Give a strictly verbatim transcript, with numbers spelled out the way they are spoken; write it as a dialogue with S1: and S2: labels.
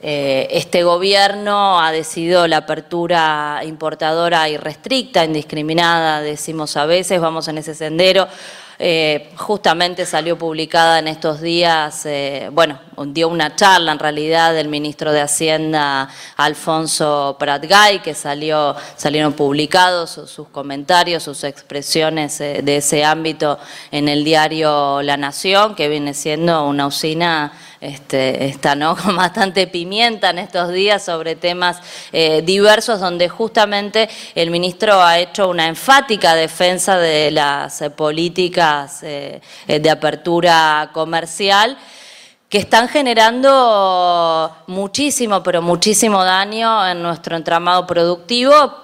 S1: eh, este gobierno ha decidido la apertura importadora irrestricta, indiscriminada, decimos a veces, vamos en ese sendero. Eh, justamente salió publicada en estos días, eh, bueno, dio una charla en realidad del ministro de Hacienda Alfonso Pratgay, que salió, salieron publicados sus, sus comentarios, sus expresiones eh, de ese ámbito en el diario La Nación, que viene siendo una usina Este, está, ¿no?, con bastante pimienta en estos días sobre temas eh, diversos, donde justamente el ministro ha hecho una enfática defensa de las eh, políticas eh, de apertura comercial, que están generando muchísimo, pero muchísimo daño en nuestro entramado productivo,